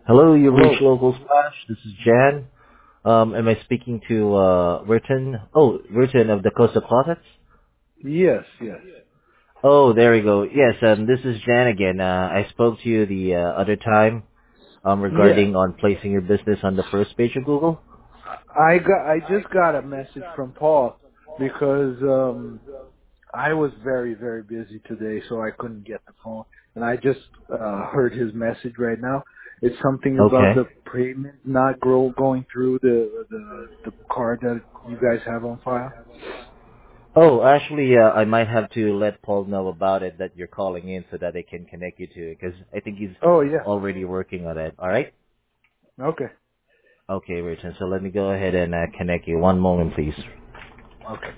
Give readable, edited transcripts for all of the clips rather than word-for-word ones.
Hello, you reached Hello. Local Splash. This is Jan. Am I speaking to Ritin? Oh, Ritin of the Costa Closets. Yes, yes. Oh, there we go. Yes, this is Jan again. I spoke to you the other time Yeah. regarding on placing your business on the first page of Google. I just got a message from Paul because I was very busy today, so I couldn't get the phone. And I just heard his message right now. It's something about Okay. the payment not going through the card that you guys have on file. Oh, actually, I might have to let Paul know about it that you're calling in so that they can connect you to it because I think he's Oh yeah. already working on it. All right. Okay. Okay, Ritin. So let me go ahead and connect you. One moment, please. Okay.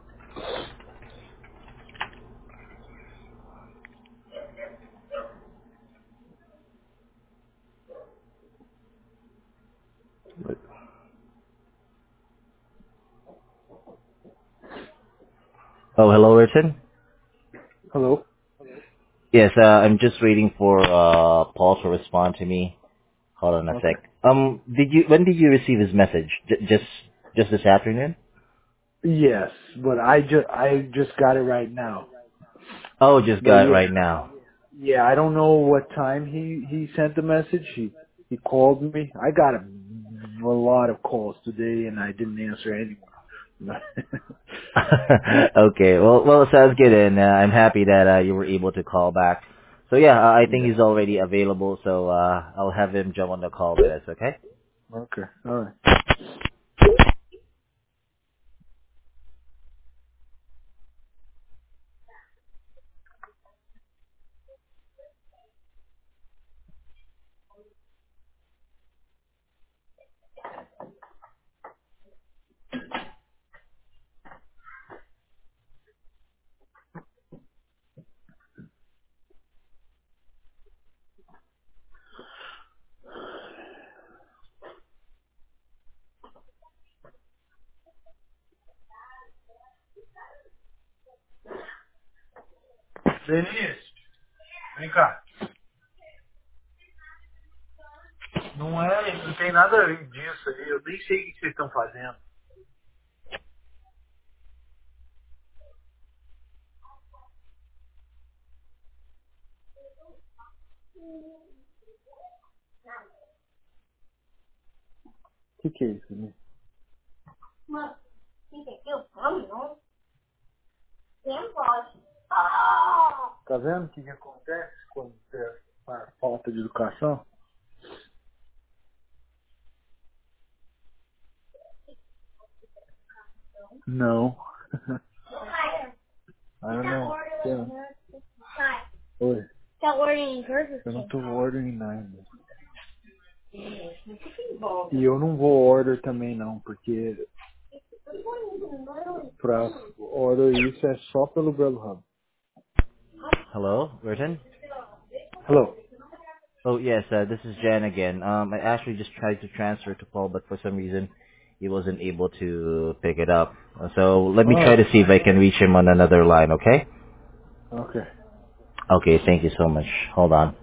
Oh, hello, Ritin. Hello. Yes, I'm just waiting for Paul to respond to me. Hold on a Okay. sec. When did you receive his message? Just this afternoon? Yes, but I just got it right now. Oh, just But got it yeah. right now. Yeah, I don't know what time he sent the message. He called me. I got a lot of calls today, and I didn't answer anyone. Okay, well, sounds good, and I'm happy that you were able to call back. So yeah, I think Yeah. he's already available, so I'll have him jump on the call with us. Okay? Okay. All right. Denise, vem cá. Não tem nada a ver disso aí. Eu nem sei o que vocês estão fazendo. O que é isso, né? Tá vendo o que acontece quando tem a falta de educação? Não. I don't know. Oi. Eu não tô ordering nada. E eu não vou order também não, porque pra order isso é só pelo Grubhub. Hello, Burton. Hello. Oh yes, this is Jan again. I actually just tried to transfer to Paul, but for some reason he wasn't able to pick it up. So let me try Oh, to see if I can reach him on another line. Okay? okay. Okay. Thank you so much. Hold on.